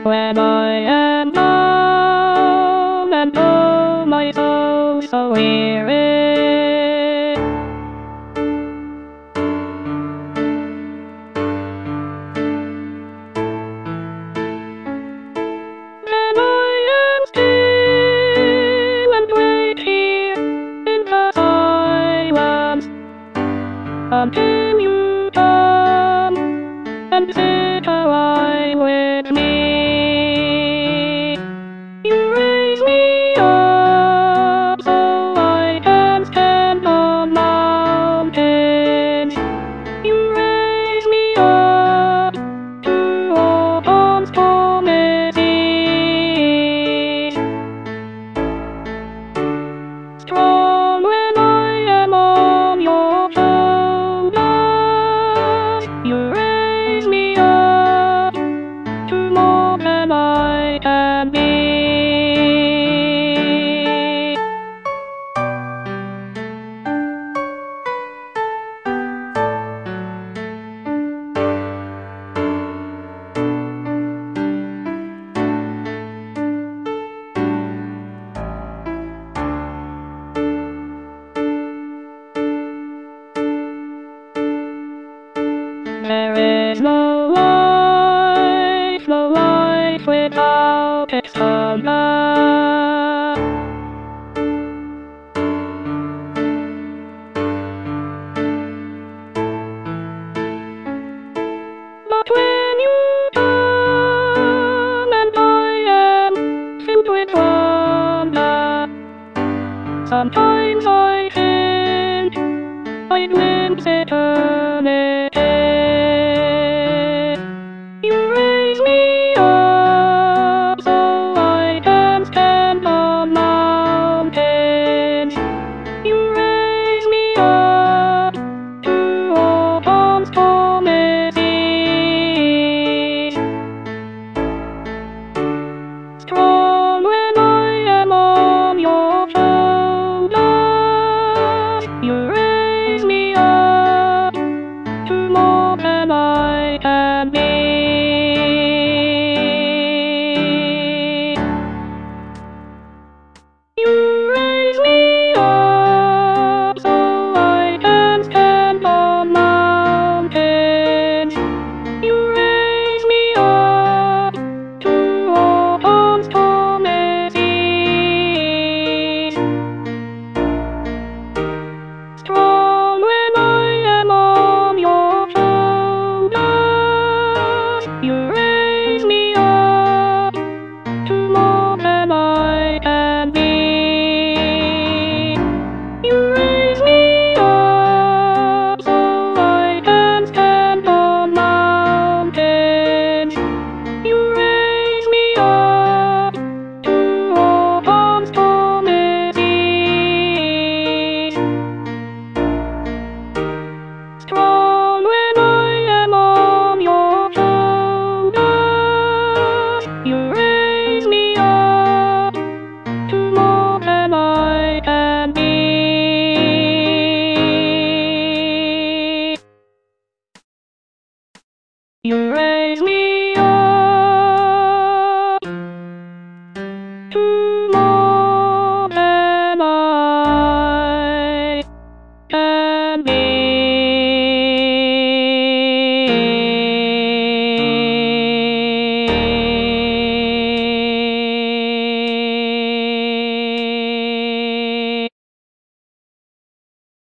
When I am down and oh my soul so weary, then I am still and wait here in the silence until you come and sit a while with me. You raise me up so I can stand on mountains. You raise me up to walk on stormy seas. Strong when I am on your shoulders. You raise me up to more than I can be. There is no life without its hunger. But when you come and I am filled with wonder, sometimes I think I glimpse eternity. You raise me up so I can stand on mountains. You raise me up to walk on stormy seas. Strong when I am on your shoulders. You raise me up to more than I can be. You raise me up so I can stand on mountains. You raise me up to walk on stormy seas. Strong